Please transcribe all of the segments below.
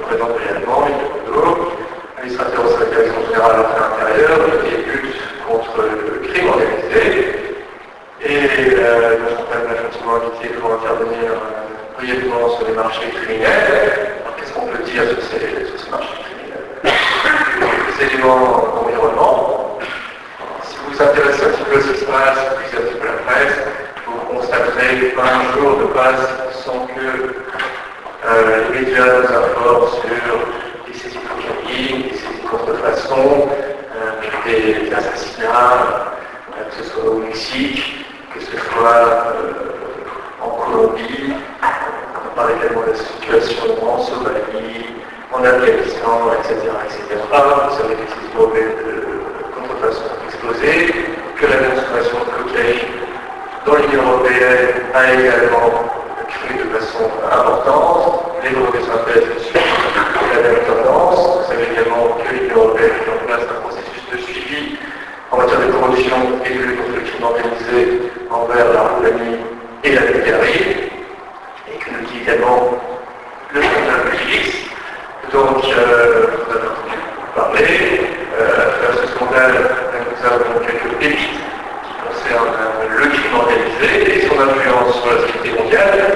représente réellement une modo, administrateur de la direction générale de l'intérieur, qui lutte contre le crime organisé. Et m'a gentiment invité pour intervenir brièvement sur les marchés criminels. Alors, qu'est-ce qu'on peut dire sur ces marchés criminels? Les éléments d'environnement. Si vous vous intéressez un petit peu à ce qui se passe, si vous lisez un petit peu la presse, vous constaterez pas un jour ne passe sans que les médias nous informent sur des saisies de cocaïne, des saisies de contrefaçon, des assassinats, que ce soit au Mexique, que ce soit en Colombie, on parle également de la situation en Somalie, en Afghanistan, etc. Vous savez que ces problèmes de contrefaçon ont explosé, que la consommation de cocaïne dans l'Union européenne a également cru de façon importante, les drogues de synthèse suivent la même tendance. Vous savez également que l'Union européenne met en place un processus de suivi en matière de corruption et de lutte contre le crime organisé envers la Roumanie et la Bulgarie, et que nous dit également le scandale Wikileaks. Donc, vous avez entendu parler. À ce scandale, nous avons quelques pépites qui concernent le crime organisé et son influence sur la sécurité mondiale.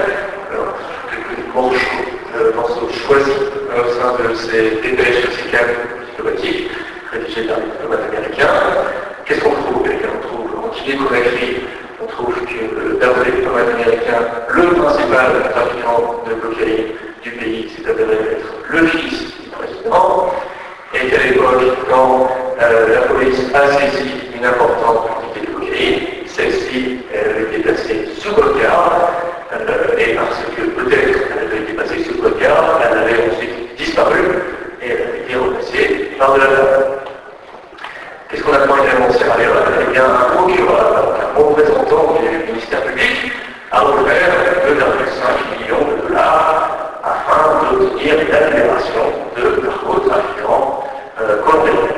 Quelques morceaux choisis au sein de ces dépêches de ces cadres diplomatiques rédigés par les diplomates américains. Qu'est-ce qu'on trouve? On trouve en Guinée-Conakry, on trouve que d'après les diplomates américains, le principal trafiquant de cocaïne du pays s'est avéré être le fils du président, et qu'à l'époque, quand la police a saisi une importante quantité de cocaïne, celle-ci avait été placée sous blocage, et parce que peut-être elle avait été placée sous blocage, elle avait ensuite disparu, et elle avait été replacée par de la drogue. Qu'est-ce qu'on apprend également en Sierra Leone? Eh bien, un procureur, un représentant du ministère public, a offert 2,5 millions de dollars afin d'obtenir la libération de narcotrafiquants colombiens.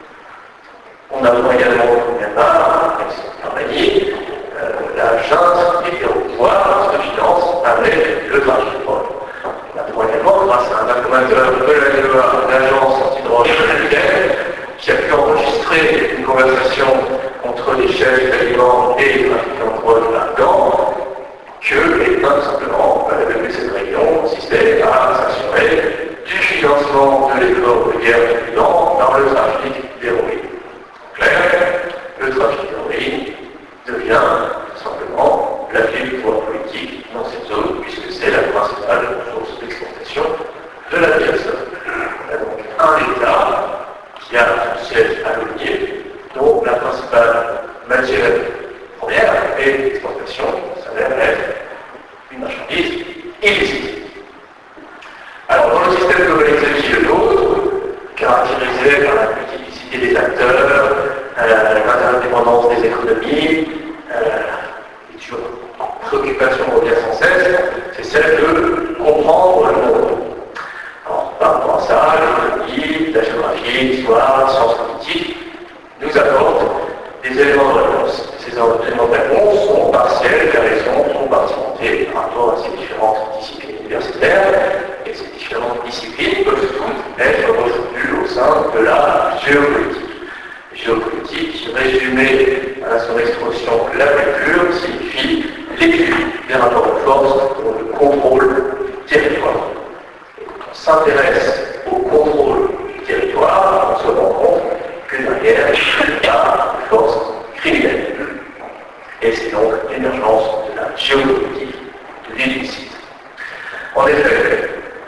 On apprend également au Myanmar, en Birmanie, la junte était au pouvoir se finance avec le trafic de drogue. On apprend également, grâce à un informateur de la NOA, l'agence antidrogue américaine, qui a pu enregistrer une conversation entre les chefs talibans et les trafiquants de drogue afghans, que les tout simplement, depuis cette réunion, consistait à s'assurer du financement de l'effort de guerre du Liban par le trafic d'héroïne. Clair, le trafic d'héroïne devient tout simplement la clé du pouvoir politique dans cette zone, puisque c'est la principale source d'exportation de la personne. On a donc un État qui a son siège à l'ONU, dont la principale matière première et l'exportation s'avère être une marchandise illicite. Alors, dans le système globalisé qui est le nôtre, caractérisé par la multiplicité des acteurs, l'interdépendance des économies, et toujours préoccupation revient sans cesse, c'est celle de comprendre le monde. Alors, par rapport à ça, l'économie, la géographie, l'histoire, les sciences politiques nous apportent des éléments de réponse. Ces éléments de réponse sont partiels, les raisons sont partimentées par rapport à ces différentes disciplines universitaires, et ces différentes disciplines peuvent toutes être retenues au sein de la géopolitique. Géopolitique, résumée à son expression la plus pure, signifie l'étude des rapports de force pour le contrôle du territoire. Et quand on s'intéresse au contrôle du territoire, on se rend compte que derrière, il y a une force criminelle. Et c'est donc l'émergence de la géopolitique de l'illicite. En effet,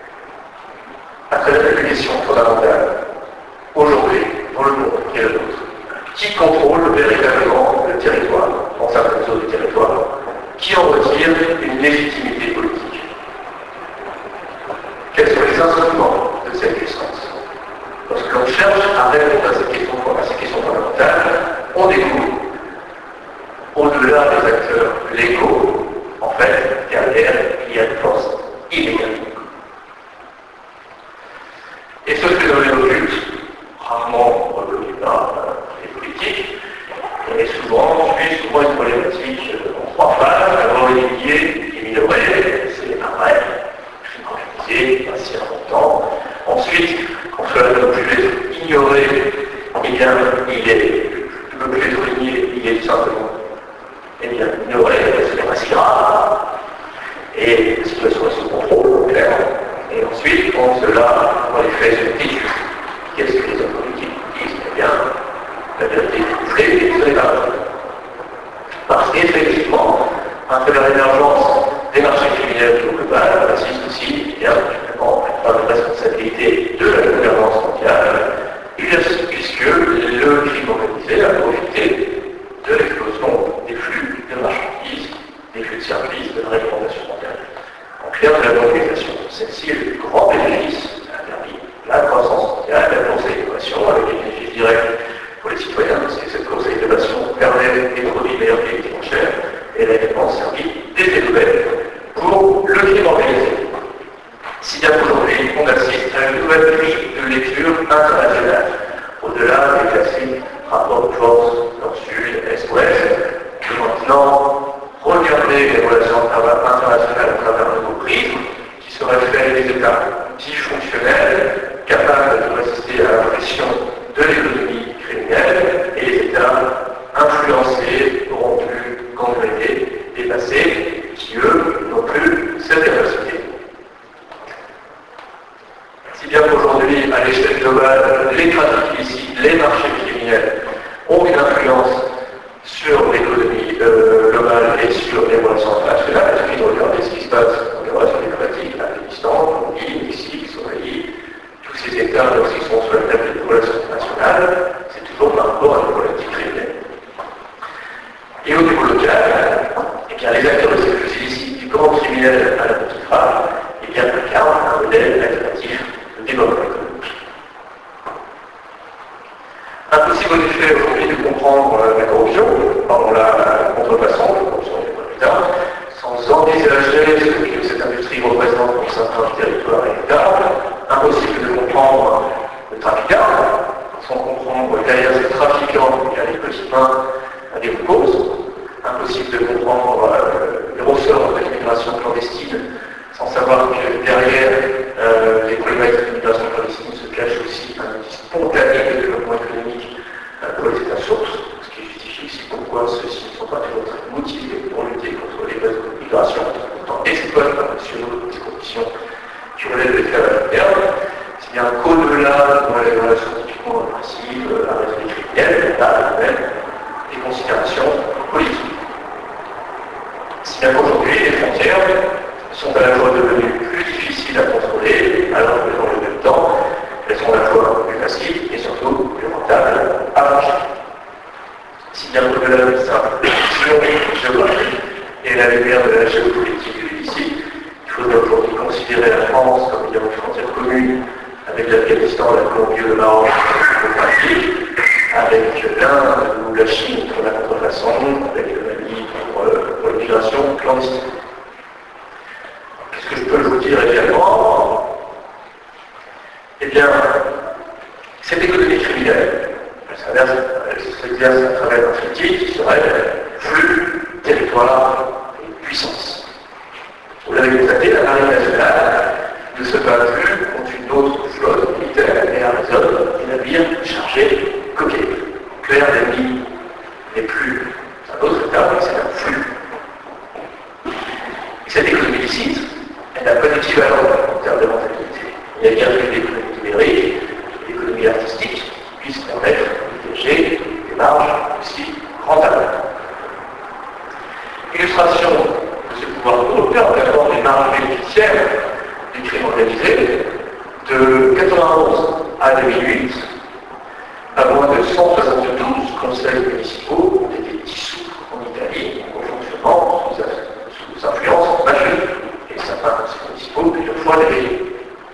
à travers la question fondamentale, aujourd'hui, dans le monde qui est le nôtre, qui contrôle véritablement le territoire, dans certaines zones du territoire, qui en retire une légitimité politique? Quels sont les instruments de cette puissance? Lorsque l'on cherche à répondre à ces questions fondamentales, on découvre, au-delà des acteurs légaux, en fait, derrière, il y a une force illégale. Et ce phénomène occulte, rarement reconnu par les politiques, est souvent une problématique en trois phases. D'abord, étudier et minorer, c'est pareil, crime organisé, pas si important, bien, il est, je ne peux plus être nié, il est tout simplement, eh bien, ignoré, ce n'est pas si grave, et la situation est sous contrôle, clairement. Et ensuite, on se l'a dans les faits scientifiques. Qu'est-ce que les hommes politiques disent? Eh bien, la vérité est très vite, ce n'est pas vrai. Parce qu'effectivement, à travers l'émergence des marchés criminels global, on assiste aussi, bien évidemment, par la responsabilité de la gouvernance mondiale, puisque le crime organisé a profité de l'explosion des flux de marchandises, des flux de services, de la réglementation mondiale. En clair, de la mondialisation. Celle-ci est le grand bénéfice, a permis la croissance mondiale, la course à l'innovation, avec des bénéfices directs pour les citoyens, parce que cette course à l'innovation permet des produits meilleurs et qui moins chers, et elle a également servi d'effet d'aubaine pour le crime organisé. Si bien qu'aujourd'hui, on assiste à une nouvelle grille de lecture internationale, au-delà des classiques rapports de force nord-sud, est-ouest, que maintenant, regarder les relations internationales à travers un nouveau prisme, qui serait fait des États dysfonctionnels, capables de résister à la pression de l'économie criminelle, et les États influencés, corrompus, gangrénés, dépassés, qui eux n'ont plus cette capacité. Si bien qu'aujourd'hui, à l'échelle globale, les trafics illicites, les marchés criminels ont une influence sur l'économie globale et sur les relations internationales. Il suffit de regarder ce qui se passe dans les relations diplomatiques, Afghanistan, Colombie, Mexique, Somalie, tous ces États, lorsqu'ils sont sur la table des relations internationales, c'est toujours par rapport à une politique criminelle. Et au niveau local, eh bien, les acteurs de ces flux illicites, du grand criminel à la petite frappe, eh bien, incarnent un modèle alternatif de développement économique. Impossible en effet aujourd'hui de comprendre la corruption, pardon, la contrefaçon, la corruption plus tard, sans envisager ce que cette industrie représente pour certains territoires et États. Impossible de comprendre le trafiquant, sans comprendre derrière ces trafiquants, il y a des petits mains à des causes. Impossible de comprendre les ressorts de l'immigration clandestine, sans savoir que derrière les problématiques de l'immigration clandestine se cache aussi un outil spontané de développement économique pour les États sources, ce qui justifie aussi pourquoi ceux-ci ne sont pas toujours très motivés pour lutter contre les réseaux de migration, qui pourtant exploitent internationaux des conditions qui relèvent de l'esclavage interne. C'est bien qu'au-delà de les relations typiquement oppressives, à réseau criminel, on a même des considérations politiques. Si bien qu'aujourd'hui, les frontières sont à la fois devenues plus difficiles à contrôler, alors que dans le même temps, elles sont à la fois plus faciles et surtout plus rentables à franchir. Si bien qu'au-delà de ça, géographique et la lumière de la géopolitique de l'illicite, il faudrait aujourd'hui considérer la France comme ayant une frontière commune avec l'Afghanistan, la Colombie, le Maroc, le Brésil, avec l'Inde ou la Chine pour la contrefaçon, avec le Mali pour l'immigration clandestine. Qu'est-ce que je peux vous dire également? Eh bien, cette économie criminelle, elle s'exerce à travers un critique qui serait flux, territoire et puissance. Vous l'avez constaté, la marine nationale ne se bat plus contre une autre flotte militaire et arraisonne des navires chargés coquets. Clair, l'ennemi n'est plus un autre état, mais c'est un flux. Et cette économie illicite, elle n'a pas d'équivalent en termes de rentabilité. Il n'y a guère que l'économie numérique, l'économie artistique, qui puisse permettre de dégager des marges aussi rentables. Illustration de ce pouvoir européen, d'abord des marges bénéficiaires du crime organisé, de 1991 à 2008, pas moins de 172 conseils municipaux ont été dissous en Italie au fonctionnement sous influence majeure, et certains conseils municipaux plusieurs fois délégués.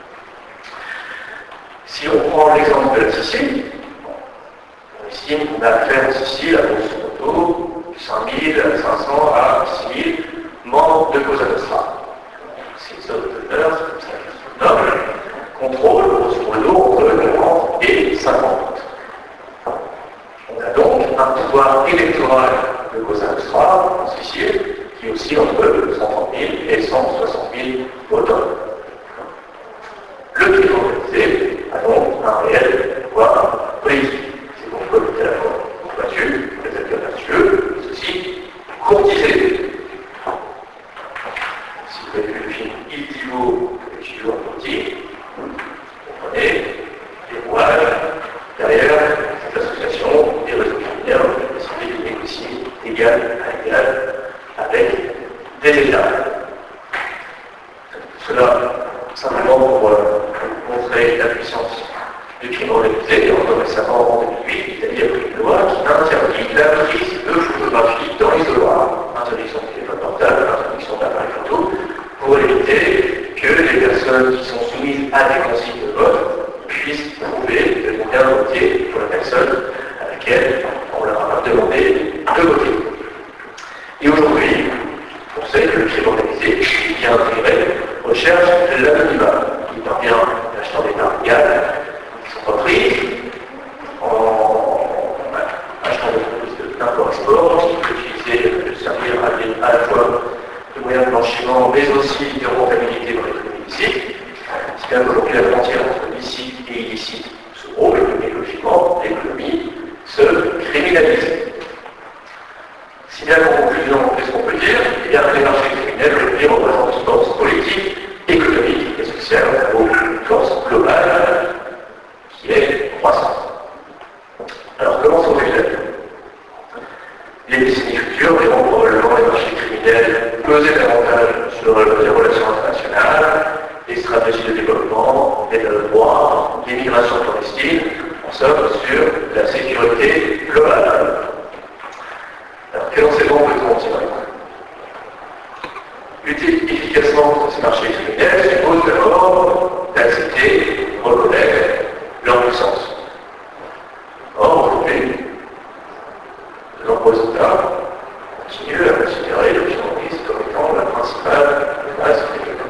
Si on prend l'exemple de la Sicile, on estime qu'on a affaire en Sicile à grosso modo 5500 à 6000 membres de Cosa Nostra. C'est une zone de l'heure, c'est comme ça qu'ils sont nobles, contrôle grosso modo entre 40 et 50. On a donc un pouvoir électoral de Cosa Nostra en Sicile qui oscille entre 130 000 et 160 000 votants. Le crime organisé a donc un réel pouvoir politique. C'est donc récemment, en 2008, l'Italie a pris une loi qui interdit la prise de photographie dans l'isoloir. Interdiction de téléphone portable, interdiction d'appareil photo, pour éviter que les personnes qui sont soumises à des consignes de vote puissent prouver qu'elles ont bien voté pour la personne à laquelle on leur a demandé de voter. Et aujourd'hui, on sait que le crime organisé qui vient intégrer recherche l'anonymat. Il parvient à l'acheteur d'état légal, son entreprise, en achetant des entreprises d'import-export, qui peut utiliser, servir à la fois de moyens de blanchiment, mais aussi de rentabilité dans l'économie illicite. C'est bien qu'aujourd'hui la frontière entre licite et illicite se roule, et logiquement, l'économie se criminalise. Si bien qu'en conclusion, qu'est-ce qu'on peut dire? Eh bien, les marchés criminels aujourd'hui représentent une force politique, économique et sociale, une force globale qui est croissante. Alors, comment sauver les décennies futures verront probablement les marchés criminels peser davantage sur les relations internationales, les stratégies de développement, l'état de droit, l'immigration clandestine, en somme sur la sécurité globale. Alors, quel enseignement peut-on en tirer? Lutter efficacement contre ces marchés criminels suppose d'abord d'accepter, de reconnaître leur puissance. Or, aujourd'hui, de nombreux États continuent à considérer le terrorisme comme étant la principale menace criminelle.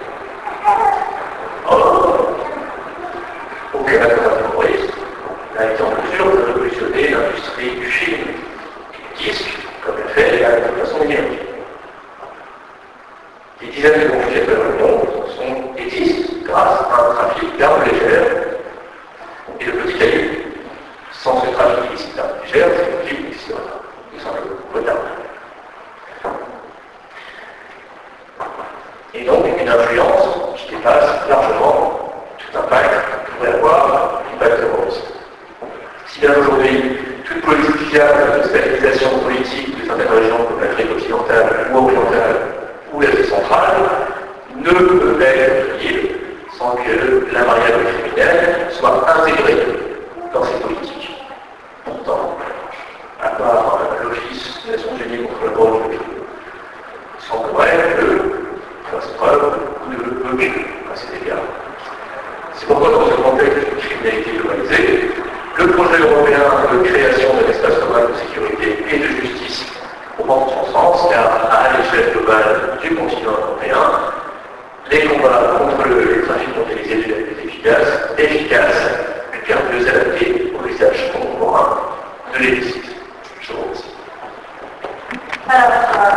Or, aucun acteur terroriste n'a été en mesure de révolutionner l'industrie du film, du disque, comme elle fait de façon numérique. Des dizaines de conflits à travers le monde existent grâce à un trafic d'armes légères et de petits cailloux. Sans ce trafic illicite d'armes légères, ces conflits n'existeraient pas. Tout simplement, retard. Et donc, une influence qui dépasse largement tout impact que pourrait avoir l'impact terroriste. Si bien aujourd'hui, toute politique fiable de stabilisation politique de certaines régions comme l'Afrique occidentale ou orientale ou l'Asie centrale ne peut être